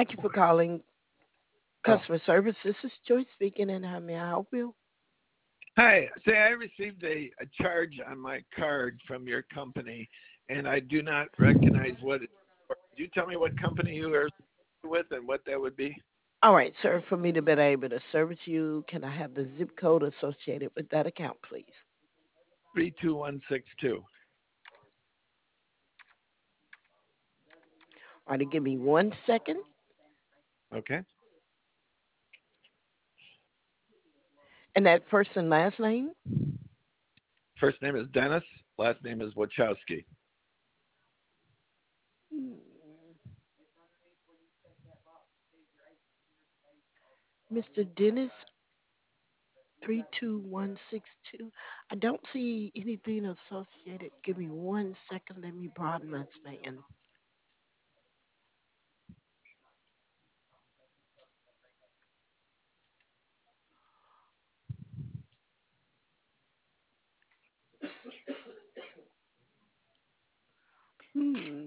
Thank you for calling Oh, customer service. This is Joyce speaking, and how may I help you? hi. Say, I received a charge on my card from your company, and I do not recognize what it's for. Could you tell me what company you are with and what that would be? All right, sir. For me to be able to service you, can I have the zip code associated with that account, please? 32162. All right, give me 1 second. Okay. And that first and last name? First name is Dennis. Last name is Wachowski. Hmm. Mr. Dennis, 32162. I don't see anything associated. Give me 1 second. Let me broaden my span. Hmm.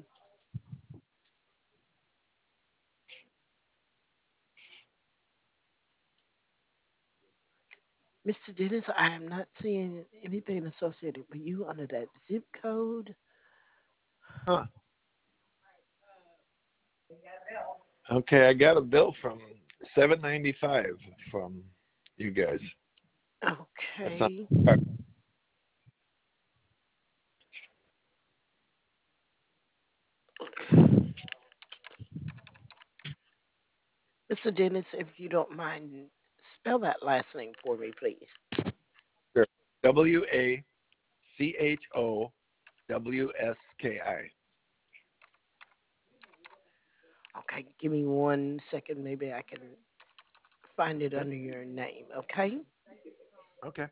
Mr. Dennis, I am not seeing anything associated with you under that zip code. Huh. Okay, I got a bill from 795 from you guys. That's not Okay. Mr. Dennis, if you don't mind, spell that last name for me, please. sure. Wachowski. Okay, give me 1 second. Maybe I can find it Okay. under your name. Okay. Okay.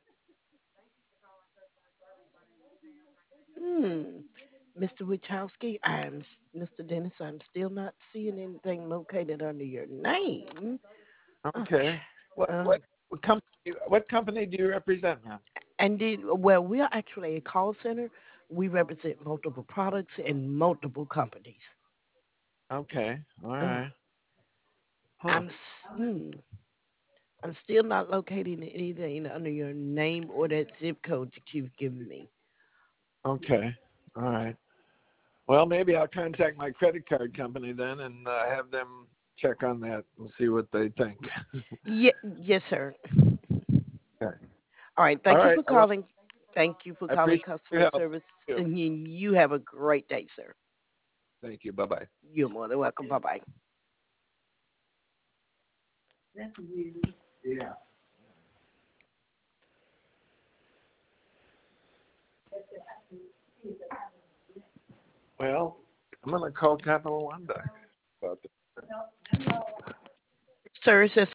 Hmm. Mr. Wichowski, Mr. Dennis. I'm still not seeing anything located under your name. Okay. Okay. What Um, what what company do you represent, ma'am? and did well. We are actually a call center. We represent multiple products and multiple companies. Okay. All Uh, right. Huh. I'm I'm still not locating anything under your name or that zip code that you've given me. Okay. All right. Well, maybe I'll contact my credit card company then and have them check on that and see what they think. Yeah, yes, sir. Okay. All right. All Thank you right. for Well, calling. Thank you for I calling appreciate your customer help. service, Thank you. and you have a great day, sir. Thank you. Bye bye. You're more than welcome. Bye bye. Yeah. Well, I'm gonna call Capital One back about this. Sir, it says